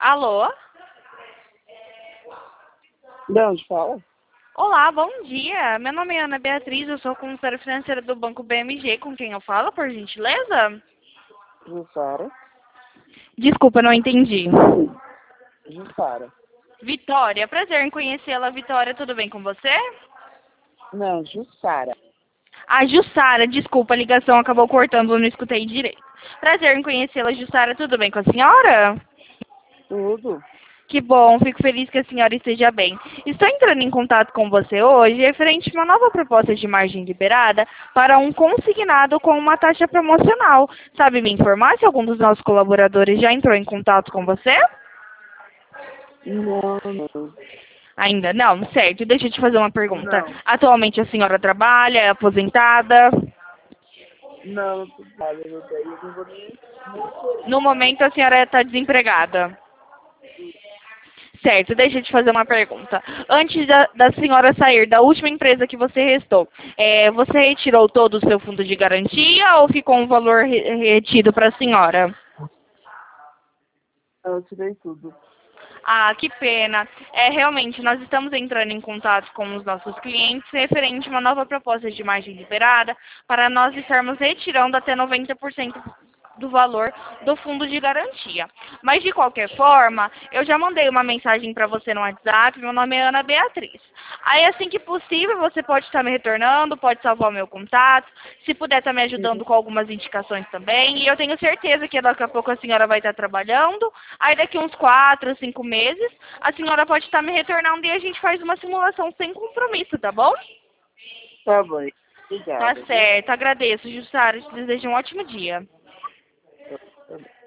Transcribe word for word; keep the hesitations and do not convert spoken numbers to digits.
Alô? De onde fala? Olá, bom dia. Meu nome é Ana Beatriz, eu sou consultora financeira do Banco B M G. Com quem eu falo, por gentileza? Jussara. Desculpa, não entendi. Jussara. Vitória, prazer em conhecê-la. Vitória, tudo bem com você? Não, Jussara. A Jussara, desculpa, a ligação acabou cortando, eu não escutei direito. Prazer em conhecê-la, Jussara, tudo bem com a senhora? Tudo. Que bom, fico feliz que a senhora esteja bem. Estou entrando em contato com você hoje referente a uma nova proposta de margem liberada para um consignado com uma taxa promocional. Sabe me informar se algum dos nossos colaboradores já entrou em contato com você? Não, não. Ainda não? Certo. Deixa eu te fazer uma pergunta. Não. Atualmente a senhora trabalha, é aposentada? Não, não trabalho, eu daí eu não vou nem... No momento a senhora está desempregada. Certo, deixa eu te fazer uma pergunta. Antes da, da senhora sair da última empresa que você restou, é, você retirou todo o seu fundo de garantia ou ficou um valor re- retido para a senhora? Eu tirei tudo. Ah, que pena. É, realmente, nós estamos entrando em contato com os nossos clientes referente a uma nova proposta de margem liberada para nós estarmos retirando até noventa por cento do valor do fundo de garantia. Mas, de qualquer forma, eu já mandei uma mensagem para você no WhatsApp, meu nome é Ana Beatriz. Aí, assim que possível, você pode estar me retornando, pode salvar o meu contato, se puder estar me ajudando com algumas indicações também. E eu tenho certeza que daqui a pouco a senhora vai estar trabalhando. Aí daqui uns quatro, cinco meses, a senhora pode estar me retornando e a gente faz uma simulação sem compromisso, tá bom? Tá bom. Tá Obrigada, viu? certo, agradeço, Jussara. Te desejo um ótimo dia. Tá bom.